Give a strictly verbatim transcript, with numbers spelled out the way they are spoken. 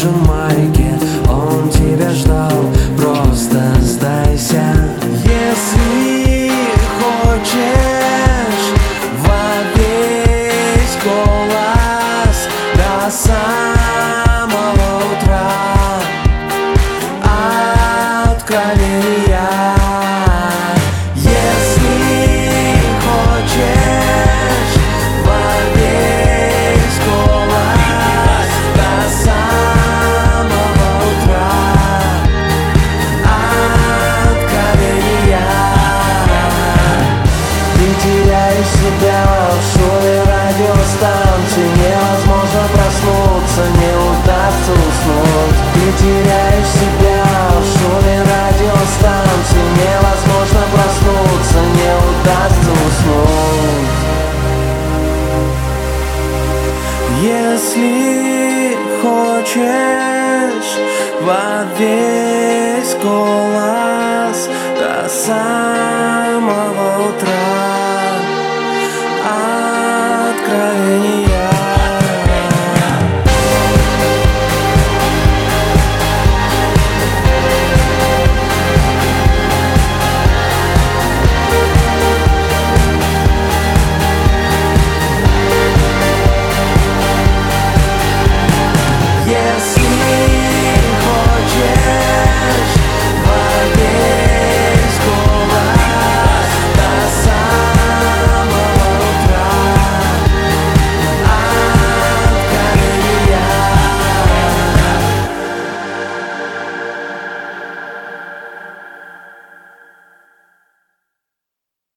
Jamaiке, он тебя ждал, просто сдайся. Если хочешь во весь голос до самого утра, откровения. Если хочешь во весь голос до самого утра, откровения. Ты теряешь себя в шуме радиостанции, невозможно проснуться, не удастся уснуть. Ты теряешь себя в шуме радиостанции, невозможно проснуться, не удастся уснуть. Если хочешь во весь голос до самого утра,